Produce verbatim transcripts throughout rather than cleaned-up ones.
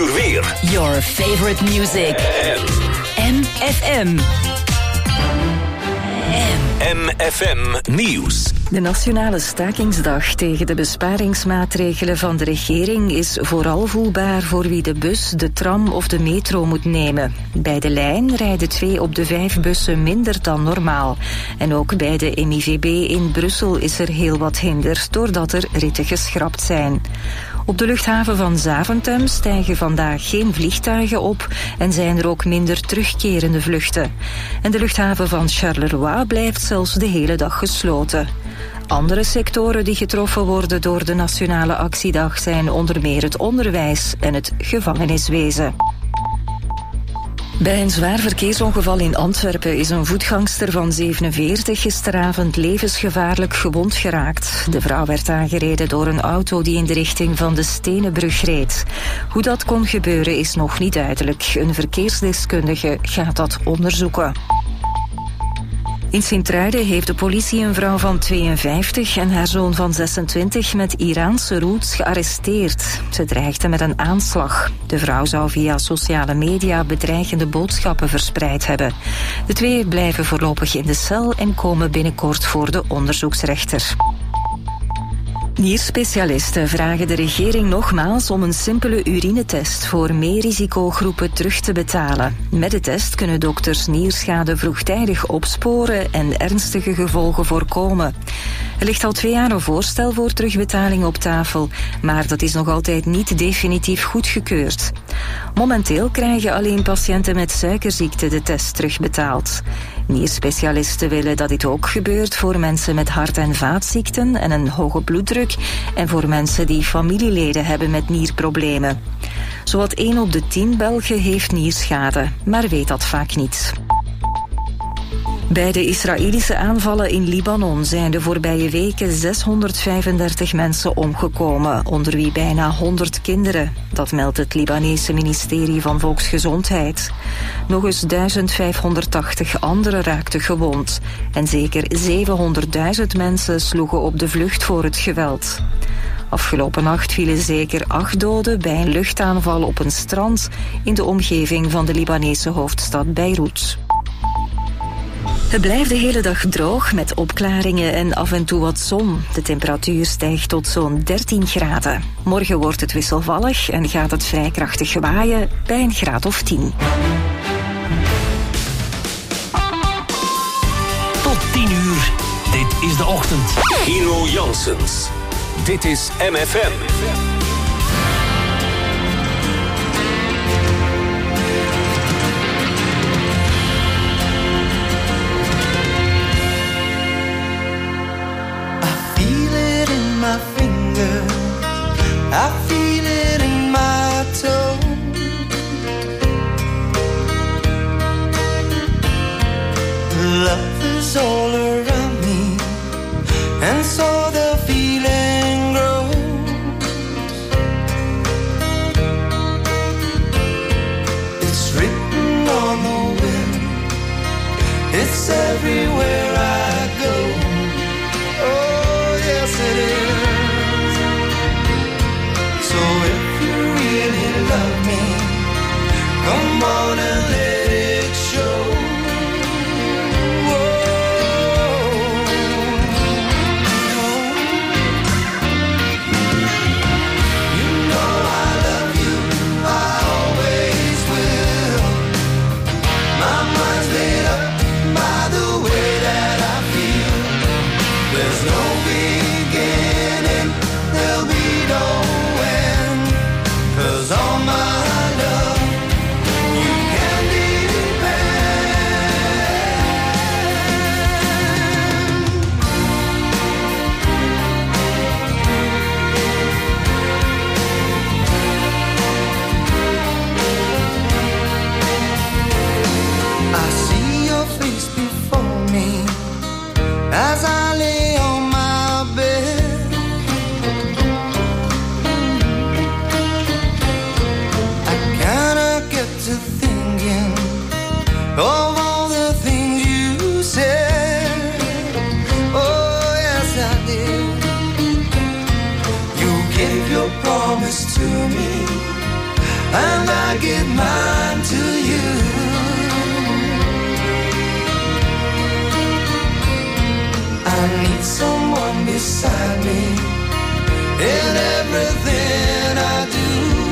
uur weer. Your favorite music. M F M. M F M Nieuws. De nationale stakingsdag tegen de besparingsmaatregelen van de regering is vooral voelbaar voor wie de bus, de tram of de metro moet nemen. Bij de lijn rijden twee op de vijf bussen minder dan normaal. En ook bij de M I V B in Brussel is er heel wat hinder, doordat er ritten geschrapt zijn. Op de luchthaven van Zaventem stijgen vandaag geen vliegtuigen op en zijn er ook minder terugkerende vluchten. En de luchthaven van Charleroi blijft zelfs de hele dag gesloten. Andere sectoren die getroffen worden door de nationale actiedag zijn onder meer het onderwijs en het gevangeniswezen. Bij een zwaar verkeersongeval in Antwerpen is een voetgangster van zevenenveertig gisteravond levensgevaarlijk gewond geraakt. De vrouw werd aangereden door een auto die in de richting van de Stenenbrug reed. Hoe dat kon gebeuren is nog niet duidelijk. Een verkeersdeskundige gaat dat onderzoeken. In Sint-Truiden heeft de politie een vrouw van tweeënvijftig en haar zoon van zesentwintig met Iraanse roots gearresteerd. Ze dreigden met een aanslag. De vrouw zou via sociale media bedreigende boodschappen verspreid hebben. De twee blijven voorlopig in de cel en komen binnenkort voor de onderzoeksrechter. Nierspecialisten vragen de regering nogmaals om een simpele urinetest voor meer risicogroepen terug te betalen. Met de test kunnen dokters nierschade vroegtijdig opsporen en ernstige gevolgen voorkomen. Er ligt al twee jaar een voorstel voor terugbetaling op tafel, maar dat is nog altijd niet definitief goedgekeurd. Momenteel krijgen alleen patiënten met suikerziekte de test terugbetaald. Nierspecialisten willen dat dit ook gebeurt voor mensen met hart- en vaatziekten en een hoge bloeddruk en voor mensen die familieleden hebben met nierproblemen. Zowat één op de tien Belgen heeft nierschade, maar weet dat vaak niet. Bij de Israëlische aanvallen in Libanon zijn de voorbije weken zeshonderdvijfendertig mensen omgekomen, onder wie bijna honderd kinderen. Dat meldt het Libanese ministerie van Volksgezondheid. Nog eens duizend vijfhonderdtachtig anderen raakten gewond. En zeker zevenhonderdduizend mensen sloegen op de vlucht voor het geweld. Afgelopen nacht vielen zeker acht doden bij een luchtaanval op een strand in de omgeving van de Libanese hoofdstad Beirut. Het blijft de hele dag droog met opklaringen en af en toe wat zon. De temperatuur stijgt tot zo'n dertien graden. Morgen wordt het wisselvallig en gaat het vrij krachtig waaien bij een graad of tien. Tot tien uur. Dit is de ochtend. Gino Janssens. Dit is M F M. My finger, I feel it in my toe. Love is all around me, and so the feeling grows. It's written on the wind, it's everywhere I go. Oh, yes it is. So if you really love me, come on and let it show. As I lay on my bed, I kinda get to thinking of all the things you said. Oh, yes, I did. You gave your promise to me, and I give mine to you. I need someone beside me in everything I do.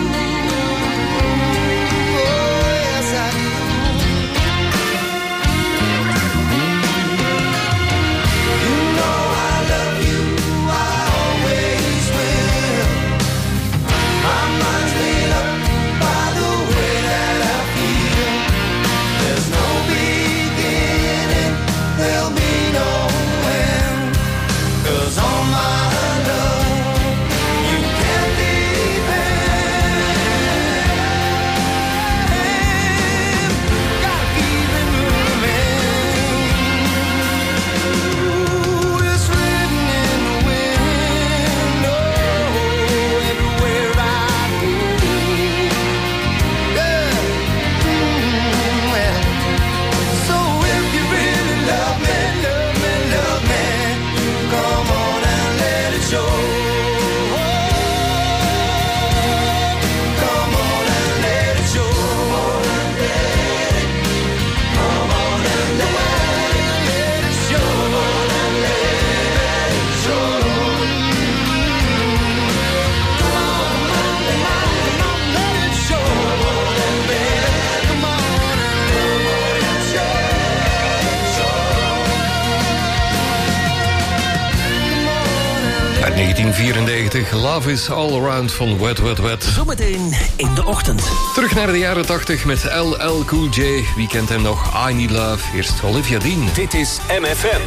negentien vierennegentig, Love is All Around van Wet Wet Wet. Zometeen in de ochtend. Terug naar de jaren tachtig met L L Cool J. Wie kent hem nog? I Need Love. Eerst Olivia Dean. Dit is M F M.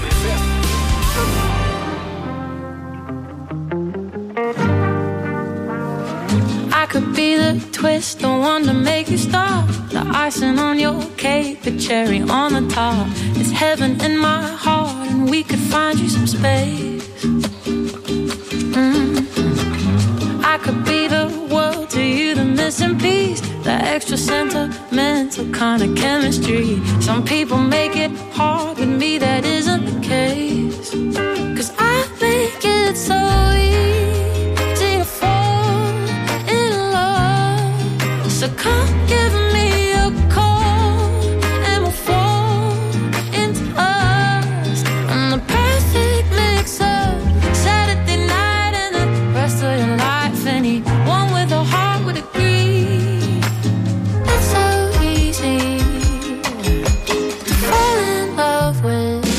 I could be the twist, the one to make you stop. The icing on your cake, the cherry on the top. It's heaven in my heart, and we could find you some space. Mm-hmm. I could be the world to you, the missing piece, the extra sentimental kind of chemistry. Some people make it hard, with me that isn't the case. 'Cause I make it so easy to fall in love. So come give me a call and we'll fall into us. I'm the perfect mix of Saturday night and the rest of your life. Anyone with a heart would agree. It's so easy to fall in love with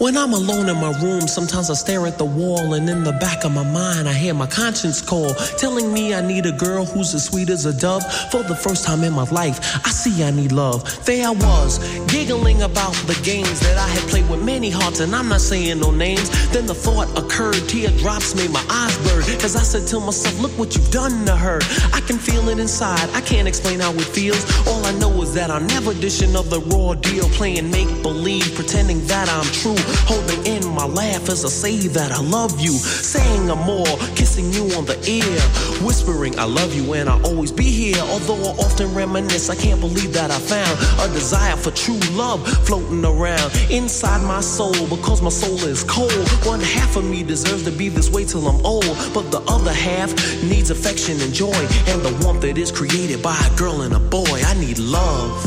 When I'm alone in my room, sometimes I stare at the wall, and in the back of my mind, I hear my conscience call, telling me I need a girl who's as sweet as a dove. For the first time in my life, I see I need love. There I was, giggling about the games that I had played with many hearts, and I'm not saying no names. Then the thought occurred, teardrops made my eyes burn, as I said to myself, look what you've done to her. I can feel it inside, I can't explain how it feels. All I know is that I'll never dish another raw deal, playing make-believe, pretending that I'm true, holding in my laugh as I say that I love you, saying I'm more, kissing you on the ear, whispering I love you and I'll always be here. Although I often reminisce, I can't believe that I found a desire for true love floating around inside my soul, because my soul is cold. One half of me deserves to be this way till I'm old, but the other half needs affection and joy, and the warmth that is created by a girl and a boy. I need love.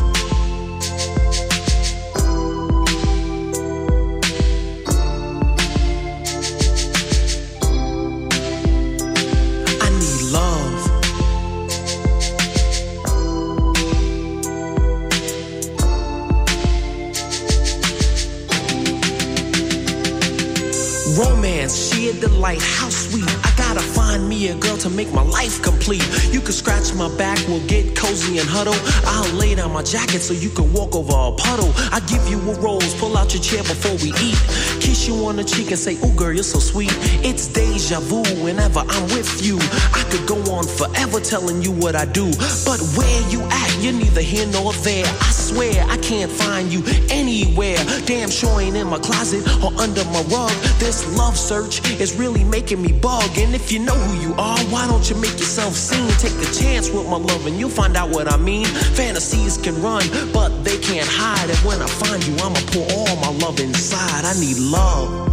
Delight, how sweet. I gotta find me a girl to make my life complete. You can scratch my back, we'll get cozy and huddle. I'll lay down my jacket so you can walk over a puddle. I give you a rose, pull out your chair before we eat. Kiss you on the cheek and say, ooh girl, you're so sweet. It's deja vu whenever I'm with you. I could go on forever telling you what I do, but where you at, you're neither here nor there. I swear I can't find you anywhere. Damn sure ain't in my closet or under my rug. This love search is really making me bug. And if you know who you are, why don't you make yourself seen? Take a chance with my love and you'll find out what I mean. Fantasies can run, but they can't hide. And when I find you, I'ma pour all my love inside. I need love.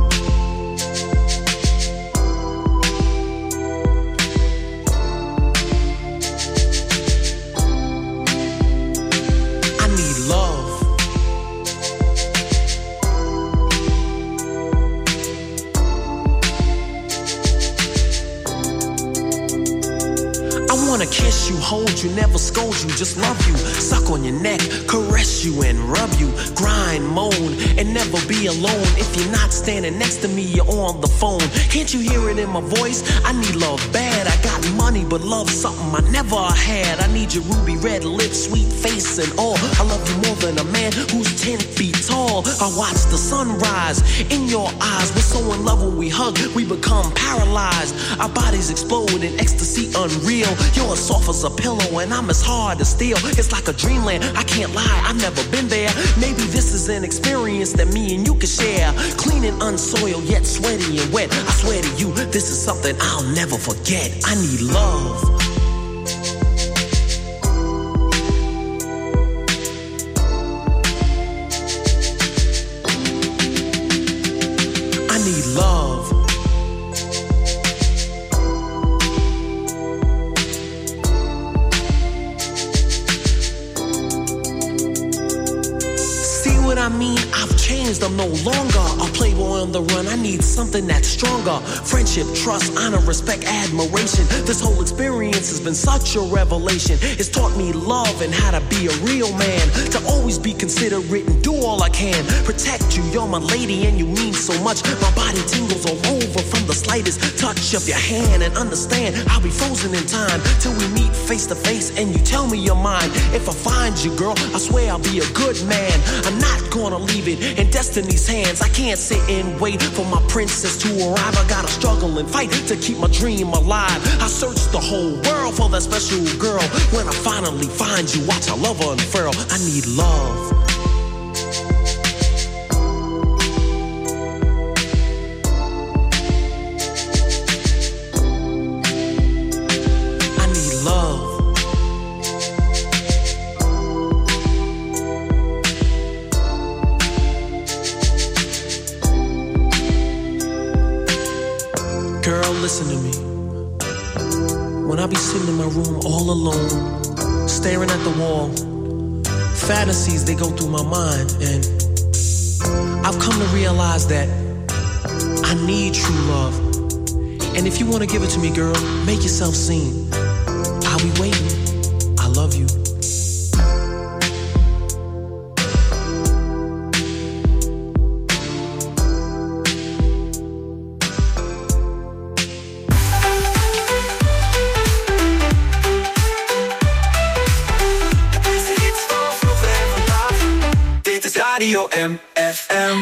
Kiss you, hold you, never scold you, just love you, suck on your neck, caress you and rub you, grind, moan, and never be alone. If you're not standing next to me, you're on the phone. Can't you hear it in my voice? I need love bad. I got money, but love something I never had. I need your ruby red lips, sweet face and all. I love you more than a man who's ten feet tall. I watch the sunrise in your eyes. We're so in love when we hug, we become paralyzed. Our bodies explode in ecstasy unreal. You're as soft as a pillow and I'm as hard as steel. It's like a dreamland, I can't lie, I've never been there. Maybe this is an experience that me and you can share. Clean and unsoiled, yet sweaty and wet. I swear to you, this is something I'll never forget. I need love. I'm no longer a playboy on the run. I need something that's stronger. Friendship, trust, honor, respect, admiration. This whole experience has been such a revelation. It's taught me love and how to be a real man. To always be considerate and do all I can. Protect you, you're my lady and you mean so much. My body tingles all over from the slightest touch of your hand. And understand, I'll be frozen in time till we meet face to face and you tell me you're mine. If I find you, girl, I swear I'll be a good man. I'm not gonna leave it in destiny's hands. I can't sit and wait for my princess to arrive. I gotta struggle and fight to keep my dream alive. I search the whole world for that special girl. When I finally find you, watch our love unfurl. I need love. Listen to me. When I be sitting in my room all alone, staring at the wall, fantasies, they go through my mind. And I've come to realize that I need true love. And if you want to give it to me, girl, make yourself seen. I'll be waiting. I love you. Radio M F M.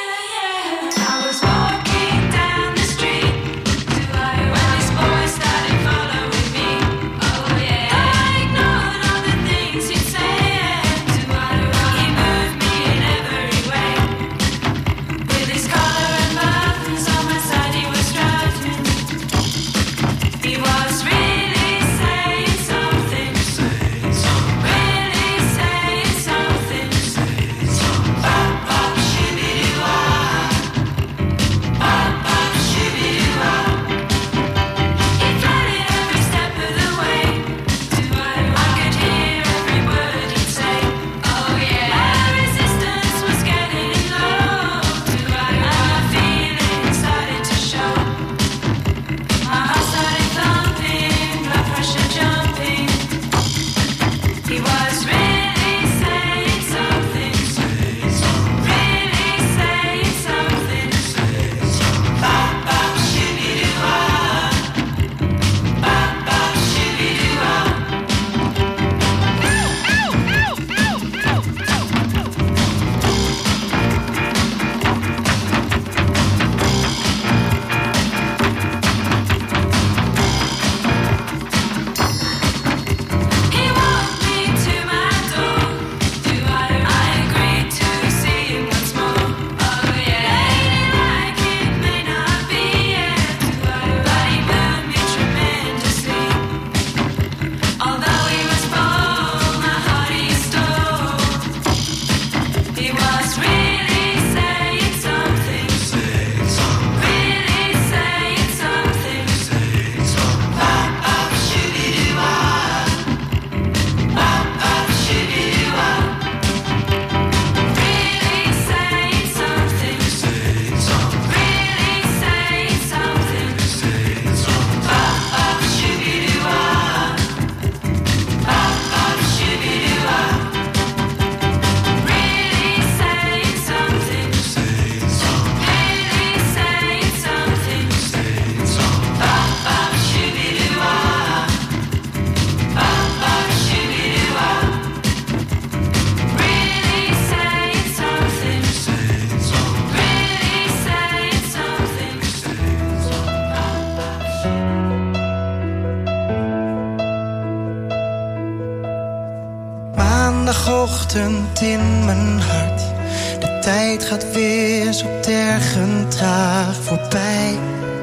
Maandagochtend in mijn hart. De tijd gaat weer zo tergend traag voorbij.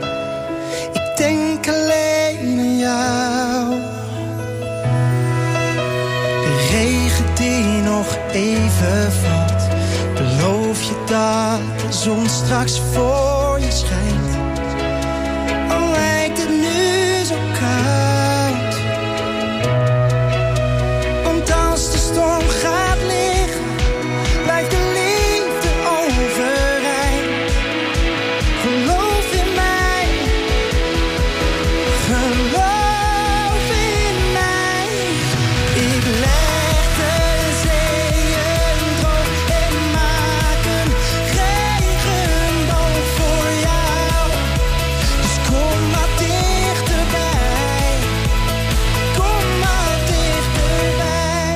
Ik denk alleen aan jou. De regen die nog even valt. Beloof je dat de zon straks voor je schijnt. Al lijkt het nu zo koud. Want als de storm gaat liggen, blijft de liefde overeind. Geloof in mij, geloof in mij. Ik leg de zeeën droog en maak een regenboog voor jou. Dus kom maar dichterbij, kom maar dichterbij.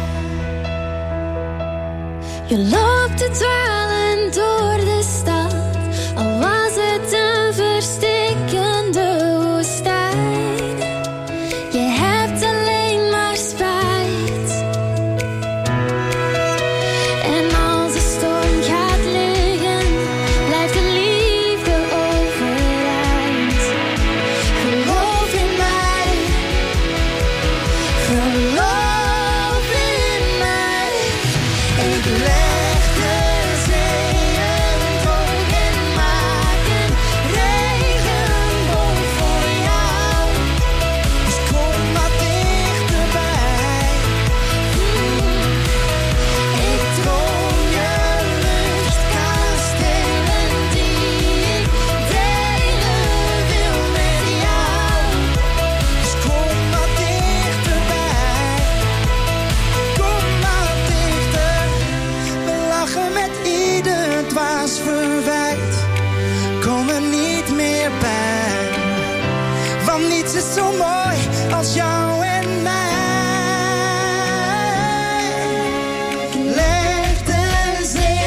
Je loopt te dwalen door de stad, al was het een verstikkende woestijn. Je hebt alleen maar spijt. En als de storm gaat liggen, blijft de liefde overeind. Geloof in mij, geloof in mij. Ik leg de zeeën droog en maak een regenboog voor jou. Dus kom maar dichterbij. Ik droom je luchtkastelen die ik delen wil met jou. Dus kom maar dichterbij, kom maar dichter. We lachen met ieder dwaas verwijt, komen niet meer bij. Want niets is zo mooi als jou en mij. Leg de zee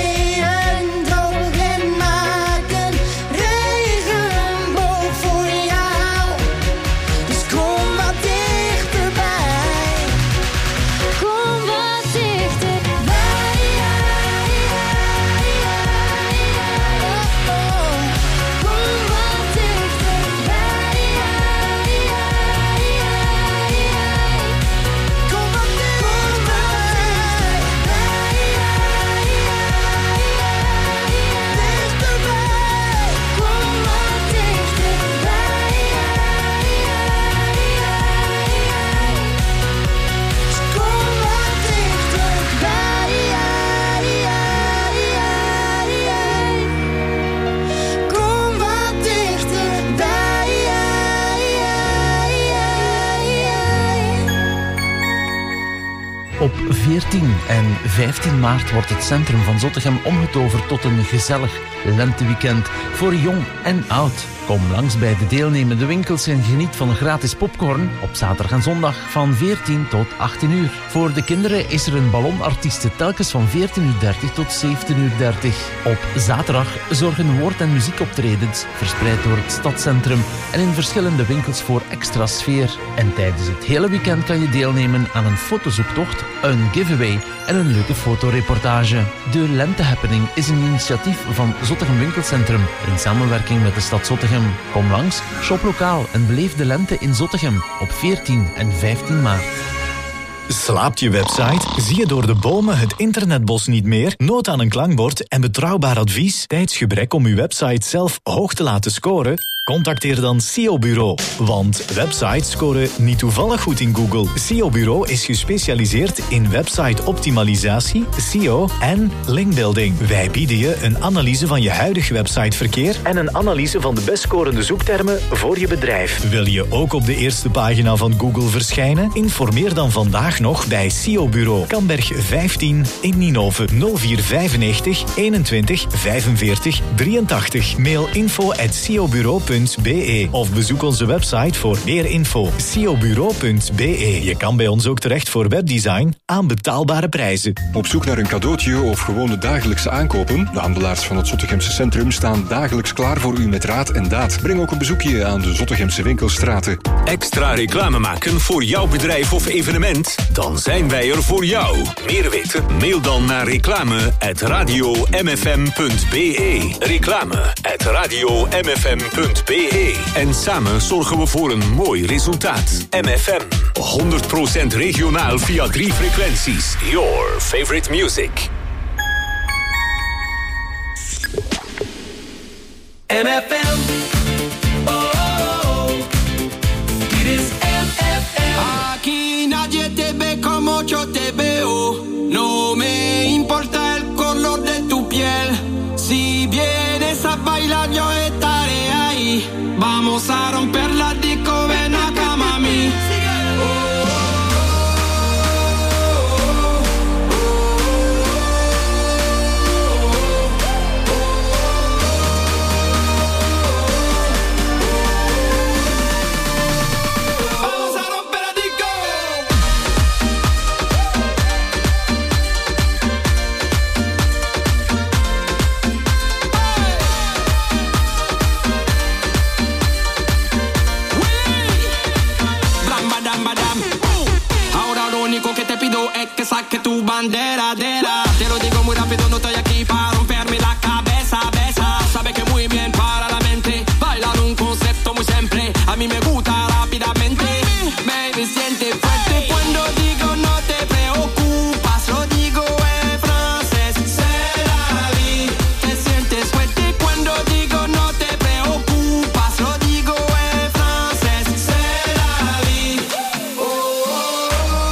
veertien en vijftien maart wordt het centrum van Zottegem omgetoverd tot een gezellig lenteweekend voor jong en oud. Kom langs bij de deelnemende winkels en geniet van gratis popcorn op zaterdag en zondag van veertien tot achttien uur. Voor de kinderen is er een ballonartieste telkens van veertien uur dertig tot zeventien uur dertig. Op zaterdag zorgen woord- en muziekoptredens verspreid door het stadscentrum en in verschillende winkels voor extra sfeer. En tijdens het hele weekend kan je deelnemen aan een fotozoektocht, een giveaway en een leuke fotoreportage. De Lente Happening is een initiatief van Zottegem Winkelcentrum in samenwerking met de stad Zottegem. Kom langs, shop lokaal en beleef de lente in Zottegem op veertien en vijftien maart. Slaapt je website? Zie je door de bomen het internetbos niet meer? Nood aan een klankbord en betrouwbaar advies? Tijdsgebrek om uw website zelf hoog te laten scoren? Contacteer dan S E O Bureau. Want websites scoren niet toevallig goed in Google. S E O Bureau is gespecialiseerd in website-optimalisatie, S E O en linkbuilding. Wij bieden je een analyse van je huidige websiteverkeer en een analyse van de best scorende zoektermen voor je bedrijf. Wil je ook op de eerste pagina van Google verschijnen? Informeer dan vandaag nog bij S E O Bureau. Kamberg vijftien in Ninove nul vier vijfennegentig eenentwintig vijfenveertig drieëntachtig. Mail info at s e o bureau punt b e of bezoek onze website voor meer info. s e o bureau punt b e. Je kan bij ons ook terecht voor webdesign aan betaalbare prijzen. Op zoek naar een cadeautje of gewoon de dagelijkse aankopen? De handelaars van het Zottegemse centrum staan dagelijks klaar voor u met raad en daad. Breng ook een bezoekje aan de Zottegemse winkelstraten. Extra reclame maken voor jouw bedrijf of evenement? Dan zijn wij er voor jou. Meer weten? Mail dan naar reclame at radio m f m punt b e. Reclame at radio m f m punt b e. En samen zorgen we voor een mooi resultaat. M F M, honderd procent regionaal via drie frequenties. Your favorite music. M F M. Oh, oh, oh. Dit is M F M. Aquí nadie te ve como yo te veo. No me importa el color de tu piel. Si vienes a bailar yo estaré ahí. Vamos a romper la disco, ven acá mami. Es que saque tu bandera, dera. Te lo digo muy rápido, no estoy aquí para romperme la cabeza, besa. Sabe que muy bien para la mente. Bailar un concepto muy simple. A mí me gusta rápidamente. Baby, siente fuerte cuando digo no te preocupas. Lo digo en francés, c'est la vie. Te sientes fuerte cuando digo no te preocupas. Lo digo en francés, c'est la vie. Oh, oh, oh.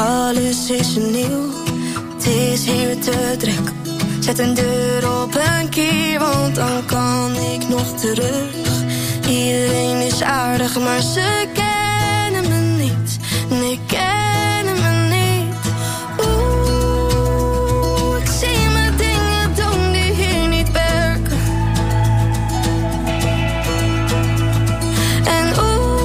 Alles is nieuw, het is hier te druk. Zet een deur op een kier, want dan kan ik nog terug. Iedereen is aardig, maar ze kennen me niet. Nee, kennen me niet. Oeh, ik zie me dingen doen die hier niet werken. En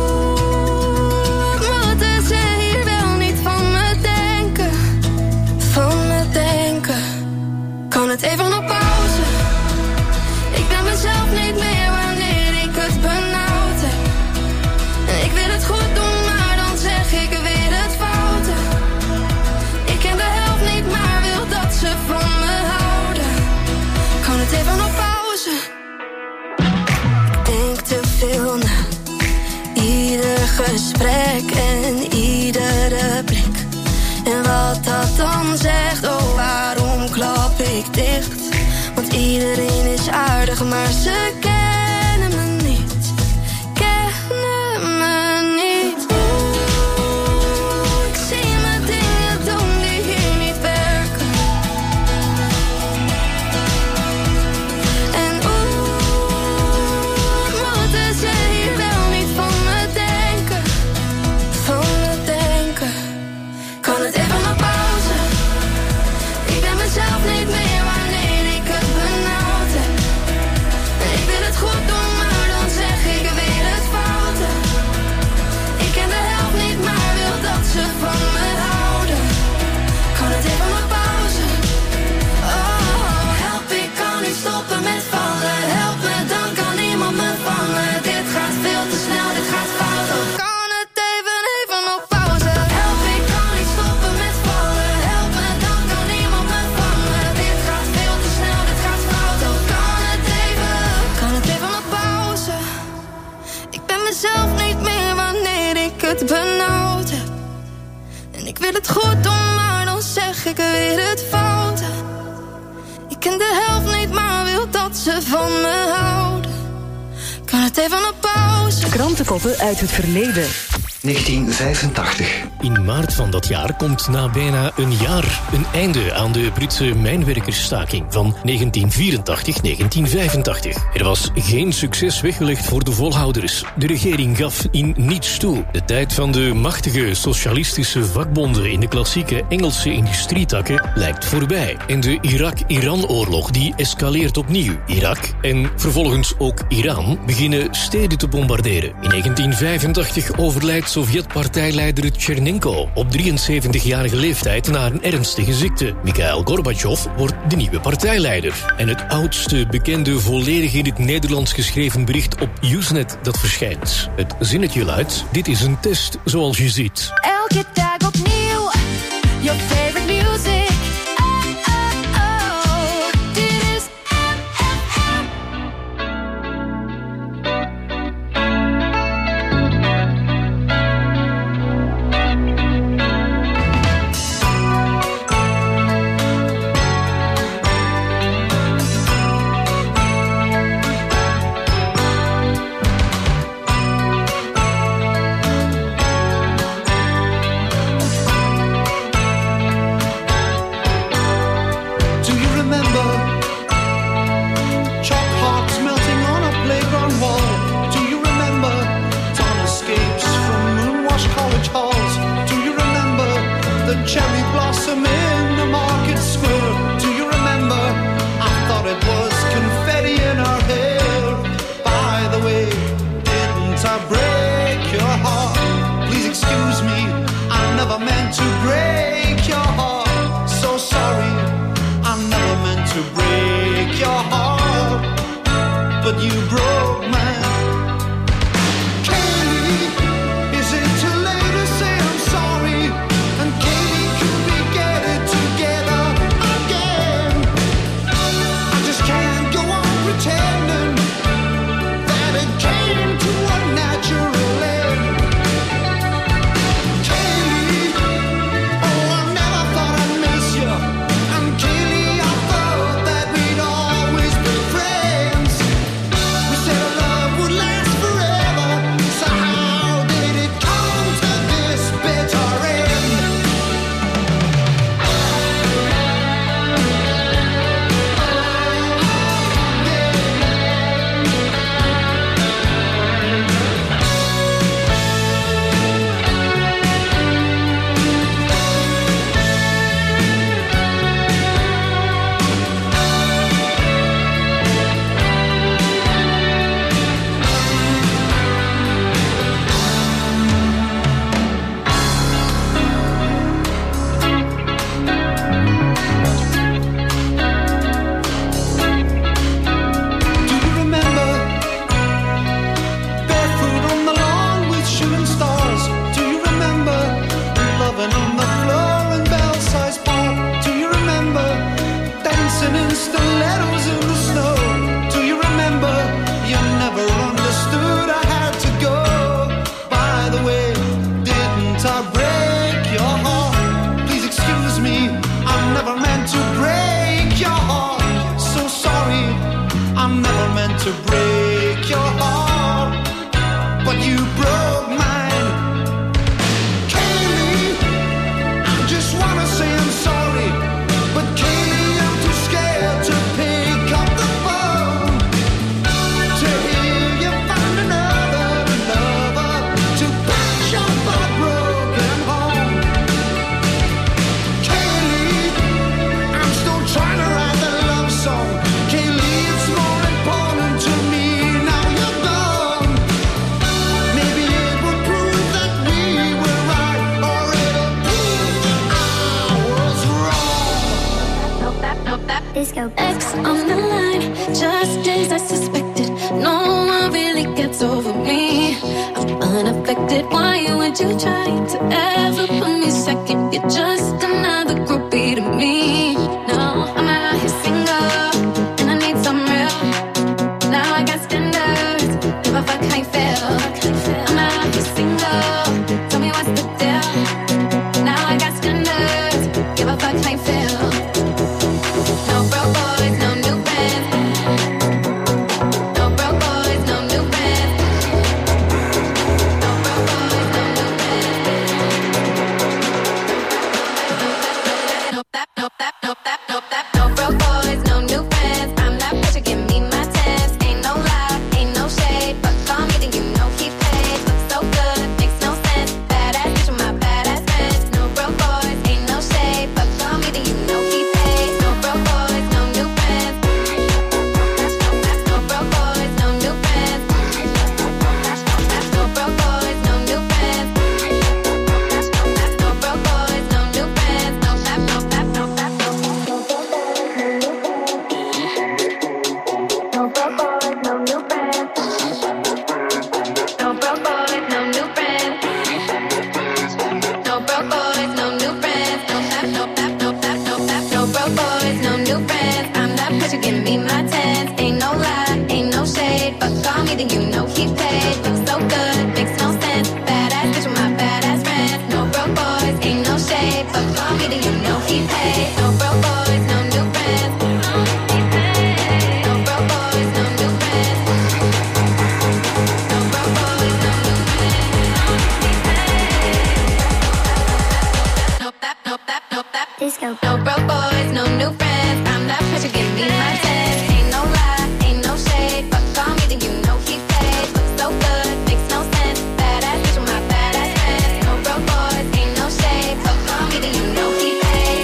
oeh, moeten ze hier wel niet van me denken. Van me denken. Kan het even op pauze? Ik ben mezelf niet meer wanneer ik het benauwd heb. En ik wil het goed doen, maar dan zeg ik weer het foute. Ik ken de helft niet, maar wil dat ze van me houden. Kan het even op pauze? Ik denk te veel na. Ieder gesprek en iedere blik. En wat dat dan zegt, oh waarom klap ik dicht? Want iedereen is aardig, maar ze kennen me niet. Kennen me niet. Oeh, ik zie me dingen doen die hier niet werken. En oeh, moeten ze hier wel niet van me denken. Van me denken. Kan het even op pauze? Ik ben mezelf niet meer wanneer ik het benauwd heb. En ik wil het goed doen, maar dan zeg ik weer het foute. Ik ken de helft niet, maar wil dat ze van me houden. Kan het even op pauze? Oh, help, ik kan niet stoppen met vallen. Help me, dan kan niemand me vangen. Dit gaat veel te snel, dit gaat fout. Oh, kan het even, even op pauze? Help, ik kan niet stoppen met vallen. Help me, dan kan niemand me vangen. Dit gaat veel te snel, dit gaat fout. Oh, kan het even, kan het even op pauze? Ik ben mezelf niet meer wanneer ik het benauwd heb. En ik wil het goed doen, maar dan zeg ik weer het foute. Ik ken de helft niet, maar wil dat ze van me houden. Kan het even op pauze? Krantenkoppen uit het verleden. negentien vijfentachtig. In maart van dat jaar komt na bijna een jaar een einde aan de Britse mijnwerkersstaking van negentien vierentachtig tot negentien vijfentachtig. Er was geen succes weggelegd voor de volhouders. De regering gaf in niets toe. De tijd van de machtige socialistische vakbonden in de klassieke Engelse industrietakken lijkt voorbij. En de Irak-Iran-oorlog die escaleert opnieuw. Irak en vervolgens ook Iran beginnen steden te bombarderen. In negentien vijfentachtig overlijdt Sovjet-partijleider Tchernenko op drieënzeventigjarige leeftijd na een ernstige ziekte. Mikhail Gorbachev wordt de nieuwe partijleider. En het oudste bekende volledig in het Nederlands geschreven bericht op Usenet dat verschijnt. Het zinnetje luidt: dit is een test zoals je ziet. Elke dag opnieuw, your favorite music. Oh, oh, oh, dit is M F M. Cherry blossom in the market square. Do you remember? I thought it was confetti in her hair. By the way, didn't I break your heart? Please excuse me, I never meant to break your heart. So sorry, I never meant to break your heart. But you broke mine. meant to break your heart, but you broke mine. Kaylee, I just wanna say I'm sorry, but Kaylee, I'm too scared to pick up the phone to hear you found another lover to patch up our broken home. Kaylee, I'm still trying to write the love song. Kaylee, it's more important to me now you're gone. Maybe it will prove that we were right, or it'll prove that I was wrong. Disco X on the line, just as I suspected. No one really gets over me. I'm unaffected. Why would you try to ever put me second? You're just another groupie to me. No, I'm out here single, and I need some real. Now I got standards. Give a fuck how you feel. I'm out here single. Tell me what's the deal. Now I got standards. Give a fuck how you feel. No broke boys, no new bands. No broke boys, no new bands. No broke boys, no new bands. No that, no that, no that, no that. No broke boys, no new bands. I'm not pressure, give me my chance. Ain't no lie, ain't no shade, but call me then you know he paid. Looks so good, makes no sense. Badass bitch with my badass friends. No broke boys, ain't no shade, but call me then you know he paid. No broke boys, no new bands. No broke boys, no new bands. No broke boys, no new bands. No broke boys, no new bands. No that, no that, no that, no that. No broke boys, no new bands. No broke boys, no new bands. No broke boys, no new bands. No that, no that, no that, no that. No broke boys, no new bands. I'm not pressure, give me my chance. Ain't no lie, ain't no shade, but call me then you know he paid. Looks so good, makes no sense. Badass bitch with my badass friends. No broke boys, ain't no shade, but call me then you know he paid. No broke boys, no new bands. No broke boys, no new bands. No broke boys, no new bands. No that, no that, no that. Disco. No broke boys, no new friends. I'm not pressure, give me my chance. Ain't no lie, ain't no shade, but call me then you know he paid. Looks so good, makes no sense. Badass bitch with my badass friends. No broke boys, ain't no shade, but call me then you know he paid.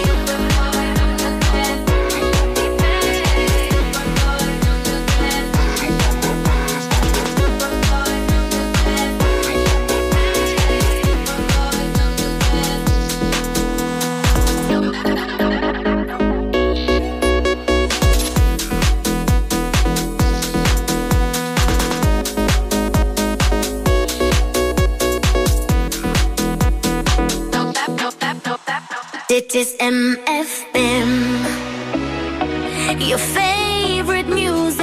Dit is M F M, your favorite music.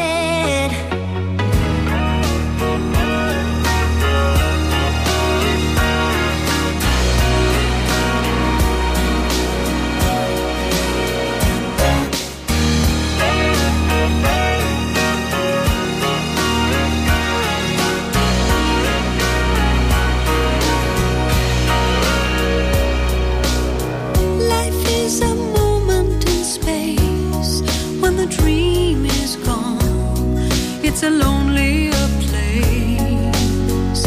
Life is a moment in space when the dream is gone. It's a lonelier place.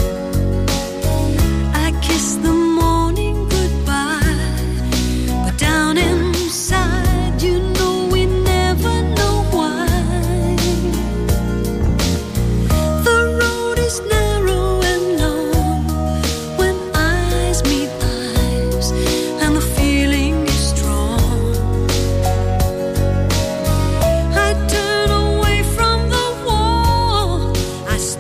I kiss the morning goodbye, but down inside, you know we never know why. The road is narrow and long when eyes meet eyes, and the feeling is strong. I turn away from the wall, I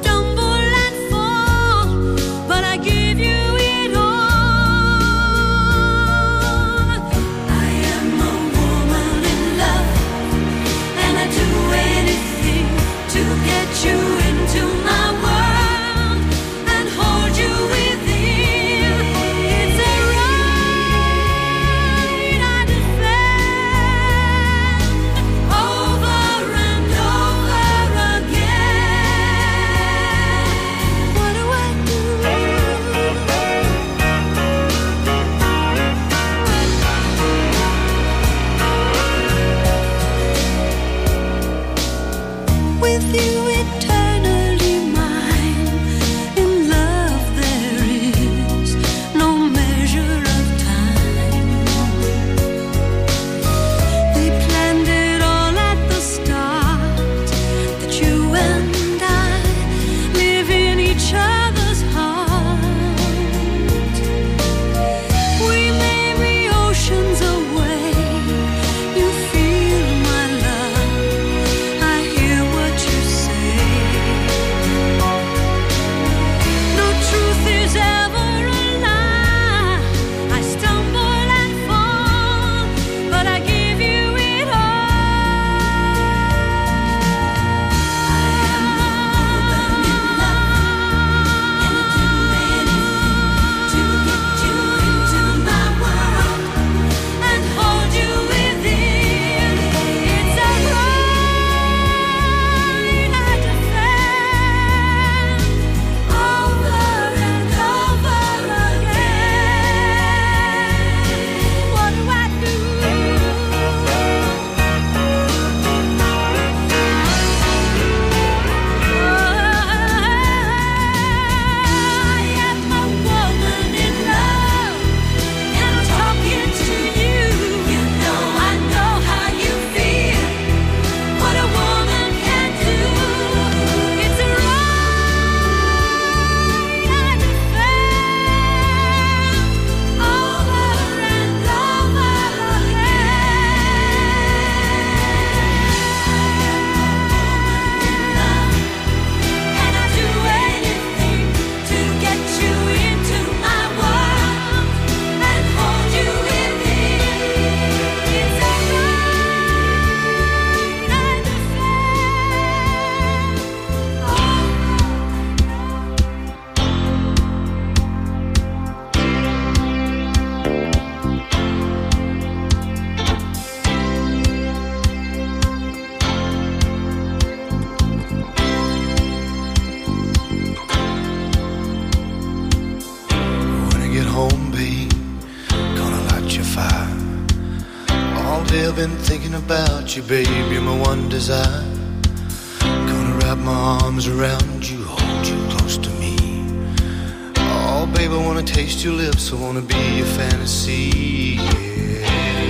I've been thinking about you, babe. You're my one desire. Gonna wrap my arms around you, hold you close to me. Oh, babe, I wanna taste your lips. I wanna be your fantasy, yeah.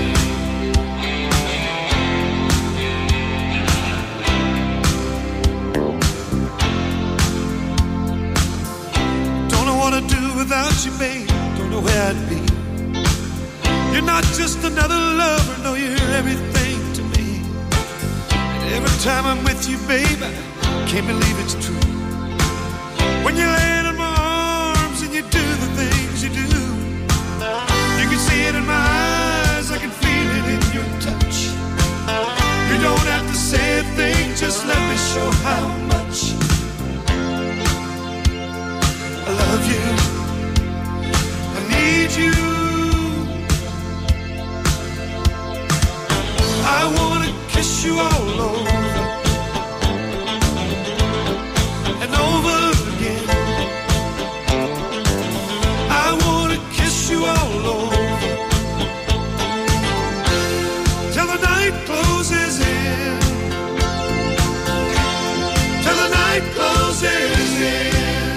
Don't know what I'd do without you, babe. Don't know where I'd be. You're not just another lover, no, you're everything to me. And every time I'm with you, babe, I can't believe it's true. When you land in my arms and you do the things you do, you can see it in my eyes, I can feel it in your touch. You don't have to say a thing, just let me show how much I love you. I need you. I wanna kiss you all over and over again. I wanna kiss you all over till the night closes in. Till the night closes in.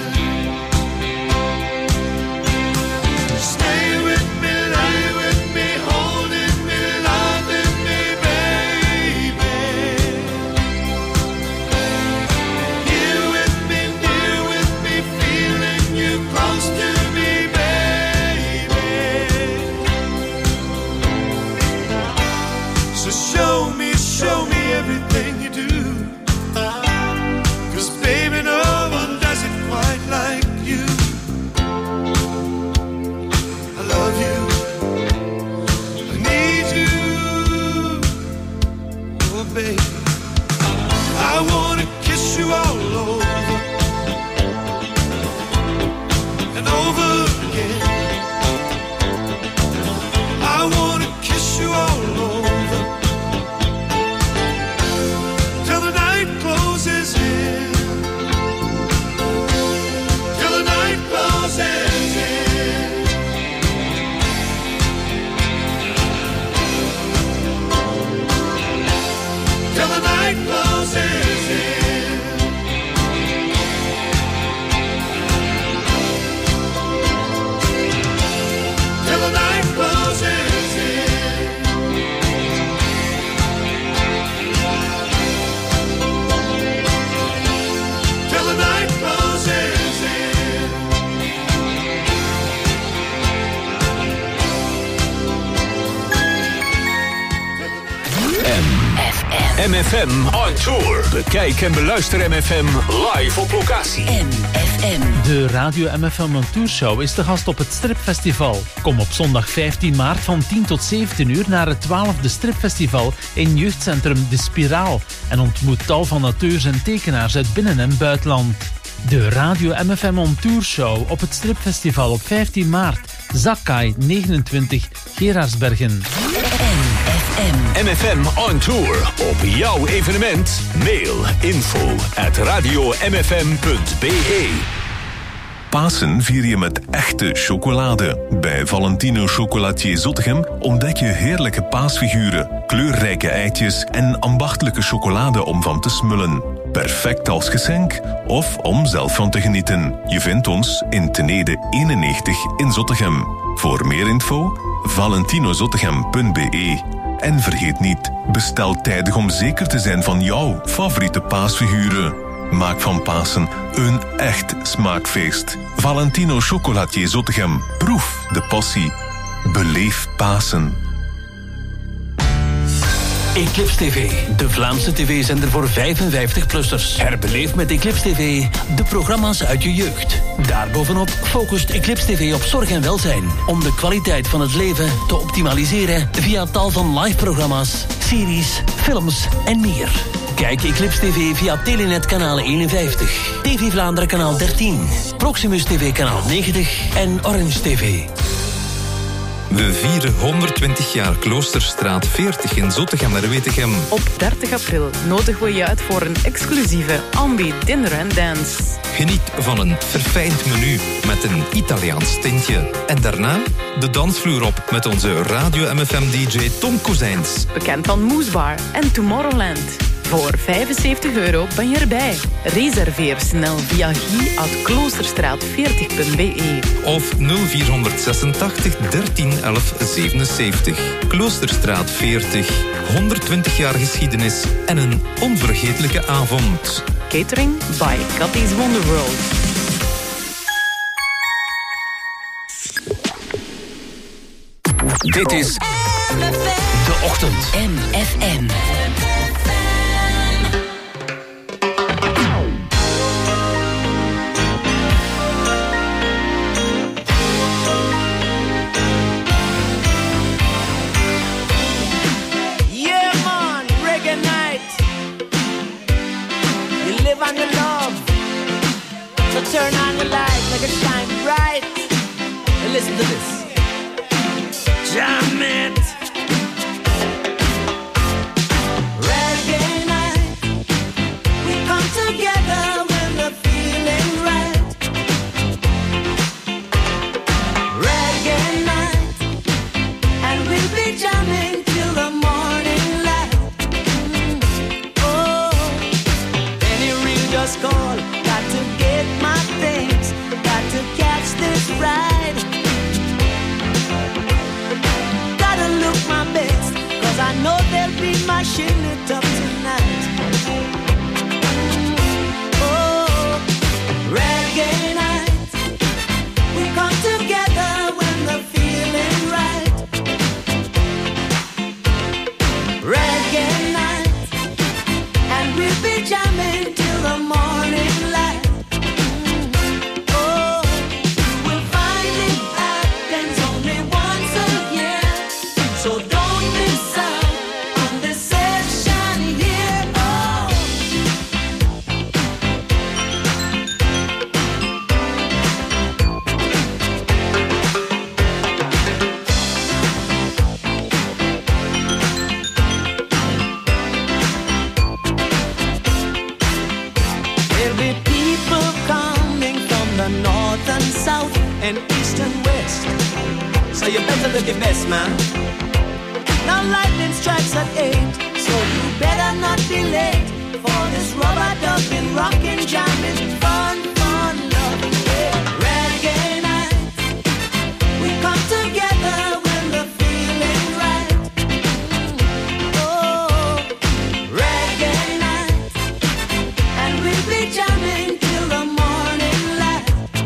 Stay with me, lay with me, holding me, loving me, baby. Here with me, near with me, feeling you close to me, baby. So show me, show me everything you do, 'cause baby, no one does it quite like you. I love you, I need you, oh baby. I wanna kiss you all over and over again. I wanna kiss you all over till the night closes in. Till the night closes in. Till the night closes in. Till the night closes in. Till the night closes in. M F M on tour. Bekijk en beluister M F M live op locatie. M F M. De Radio M F M on Tour Show is de gast op het Stripfestival. Kom op zondag vijftien maart van tien tot zeventien uur naar het twaalfde Stripfestival in jeugdcentrum De Spiraal en ontmoet tal van auteurs en tekenaars uit binnen- en buitenland. De Radio M F M on Tour Show op het Stripfestival op vijftien maart. Zakai negenentwintig, Gerardsbergen. M F M on tour op jouw evenement. Mail info at radio m f m punt b e. Pasen vier je met echte chocolade. Bij Valentino Chocolatier Zottegem ontdek je heerlijke paasfiguren, kleurrijke eitjes en ambachtelijke chocolade om van te smullen. Perfect als geschenk of om zelf van te genieten. Je vindt ons in Tenede eenennegentig in Zottegem. Voor meer info valentino zottegem punt b e. En vergeet niet, bestel tijdig om zeker te zijn van jouw favoriete paasfiguren. Maak van Pasen een echt smaakfeest. Valentino Chocolatier Zottegem. Proef de passie. Beleef Pasen. Eclipse T V, de Vlaamse tv-zender voor vijfenvijftig-plussers. Herbeleef met Eclipse T V de programma's uit je jeugd. Daarbovenop focust Eclipse T V op zorg en welzijn, om de kwaliteit van het leven te optimaliseren via tal van live-programma's, series, films en meer. Kijk Eclipse T V via Telenet kanaal eenenvijftig, T V Vlaanderen kanaal dertien, Proximus T V kanaal negentig en Orange T V. We vieren honderdtwintig jaar Kloosterstraat veertig in Zottegem-Merwetegem. Op dertig april nodigen we je uit voor een exclusieve Ambi Dinner and Dance. Geniet van een verfijnd menu met een Italiaans tintje. En daarna de dansvloer op met onze Radio M F M-D J Tom Kozijns. Bekend van Moesbar en Tomorrowland. Voor vijfenzeventig euro ben je erbij. Reserveer snel via guy at kloosterstraat veertig punt b e. Of nul vier zesentachtig dertien elf zevenenzeventig. Kloosterstraat veertig. honderdtwintig jaar geschiedenis en een onvergetelijke avond. Catering by Cathy's Wonder World. Dit is De Ochtend. M F M. On your love, so turn on your light, make it shine bright. And listen to this, jam it. Reggae night, we come together when the feeling right. Reggae night, and we'll be jamming till the morning light. Just call, got to get my things, got to catch this ride. Gotta look my best, cause I know they'll be mashing it up tonight. Oh, reggae night, we come together when the feeling right. Reggae night, and we'll be jamming the morning light. Oh, you will find it happens only once a year, so don't miss out on this session here. Oh, north and south and east and west, so you better look your best, man. Now lightning strikes at eight, so you better not be late for this rubber dubbing, rockin', jamming, fun, fun, loving, yeah. Reggae night, we come together when the feeling right. Oh, reggae night, and we'll be jamming till the morning light.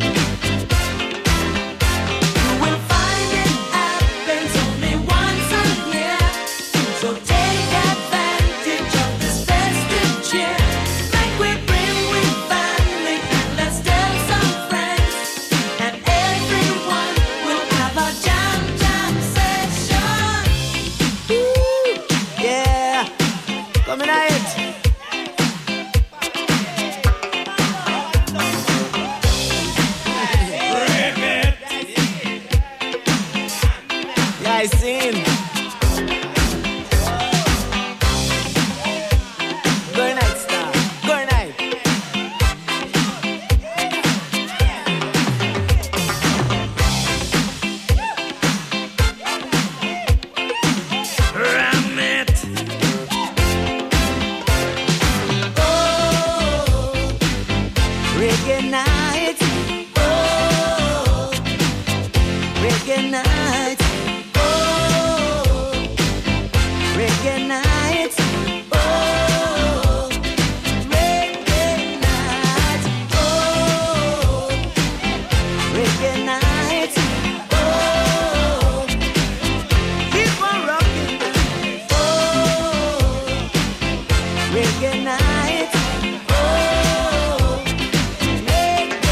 I seen. Good night, star. Good night. Ram it. Oh, reggae night. Oh, reggae night. Reggae night, oh, reggae night, oh, reggae night, oh, keep on rocking, oh, reggae night, oh, reggae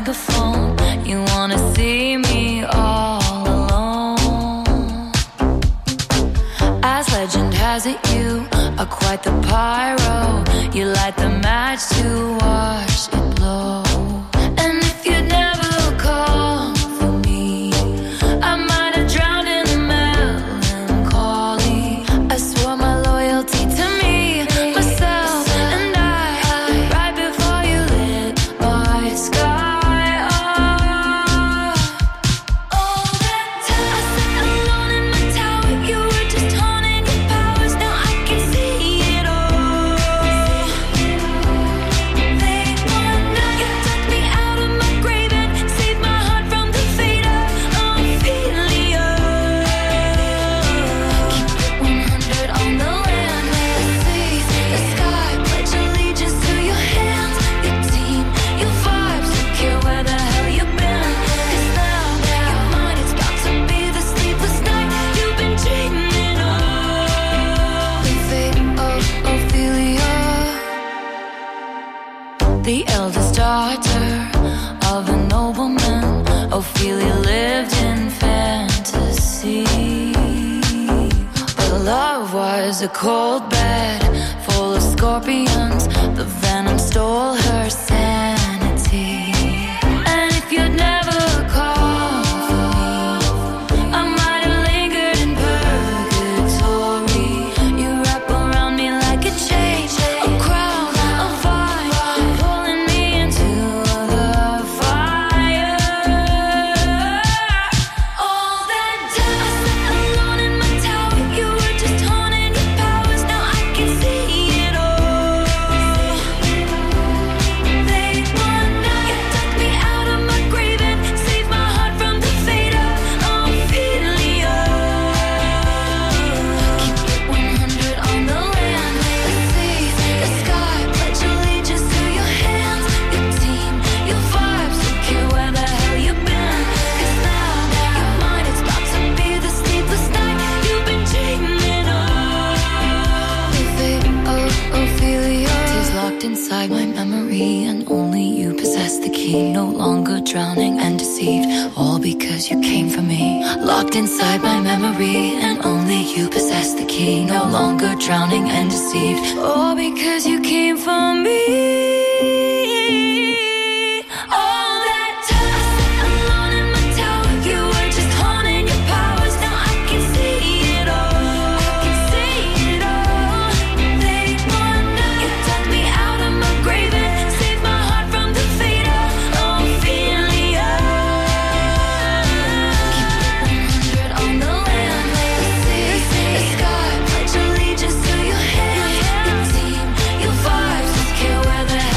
the phone. You wanna see me all alone. As legend has it, you are quite the pyro. You light the match to watch it blow. And if you'd never call for me, I might have drowned in the melancholy. I swore my loyalty to me, myself, and I, right before you lit my sky up. All that time I sat alone in my tower, you were just haunting your powers. Now I can see it all. Late one night, you took me out of my grave and saved my heart from the fate of Ophelia. Keep it one hundred on the land, the sea, the sky. Pledge allegiance to your hands, your team, your vibes. Don't care where the hell you've been. 'Cause now your mind is about to be the sleepless night you've been dreaming of. The fate of Ophelia, the eldest daughter of a nobleman. Ophelia lived in fantasy, but love was a cold bed full of scorpions. The venom stole her sanity. And if you'd never called for me, I might have lingered in purgatory. You wrap around me like a chain, a crown, a vine, pulling me into the fire. All that time I sat alone in my tower, you were just haunting your powers. Now I can see it all. Late one night, you took me out of my grave and saved my heart from the fate of Ophelia. Keep it one hundred on the land, the sea, the sky. Pledge allegiance to your hands, your team, your vibes. Don't care where the hell you've been. 'Cause now your mind is about to be the sleepless night you've been dreaming of. The fate of Ophelia is locked inside my memory, and only you possess the key. No longer drowning and deceived, all because you came for me. Locked inside my memory, and only you possess the key. No longer drowning and deceived, all because you came for me. All that time I sat alone in my tower, you were just haunting your powers. Now I can see it all. I can see it all. Late one night, you took me out of my grave and saved my heart from the fate of Ophelia. Keep it one hundred on the land, the sea, the sky. Pledge allegiance to your hands, your team, your vibes. Don't care where the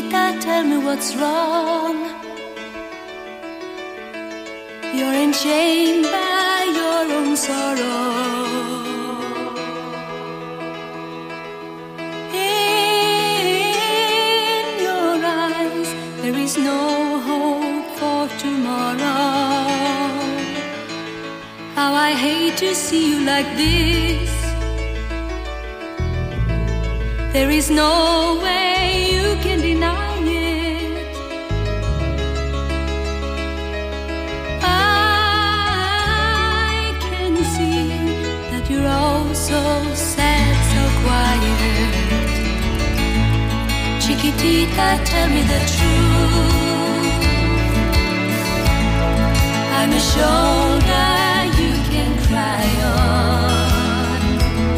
Chiquitita, tell me what's wrong. You're enchained by your own sorrow. In your eyes, there is no hope for tomorrow. How I hate to see you like this. There is no way you can deny it. I can see that you're all so sad, so quiet. Chiquitita, tell me the truth. I'm a shoulder